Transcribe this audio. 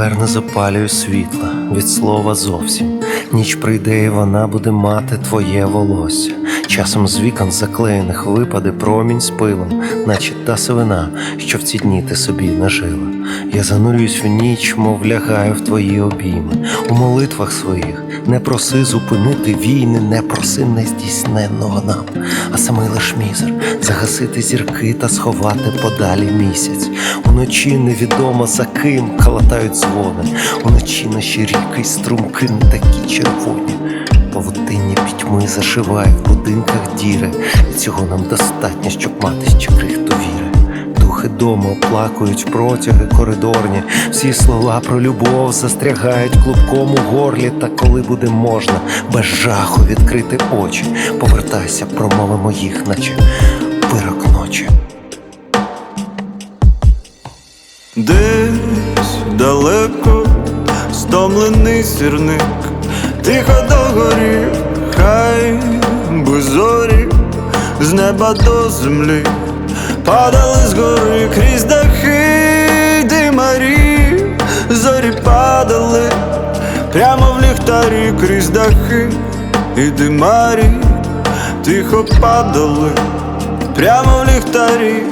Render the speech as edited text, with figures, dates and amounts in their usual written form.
тепер не запалюю світла від слова зовсім. Ніч прийде, і вона буде мати твоє волосся. Часом з вікон заклеєних випаде промінь з пилом, наче та свина, що в ці дні ти собі нажила. Я занурююсь в ніч, мов лягаю в твої обійми. У молитвах своїх не проси зупинити війни, не проси нездійсненного нам, а самий лиш мізер загасити зірки та сховати подалі місяць. Уночі невідомо за ким калатають дзвони, уночі наші ріки й струмки не такі червоні. Павутиння пітьми зашиває в будинках діри, і цього нам достатньо, щоб мати ще крихту віри. Духи дому оплакують протяги коридорні, всі слова про любов застрягають клубком у горлі. Та коли буде можна без жаху відкрити очі, повертайся, промовимо їх, наче вирок ночі. Десь далеко стомлений сірник тихо догорів, хай би зорі з неба до землі падали згори крізь дахи димарі. Зорі падали прямо в ліхтарі крізь дахи і димарі, тихо падали прямо в ліхтарі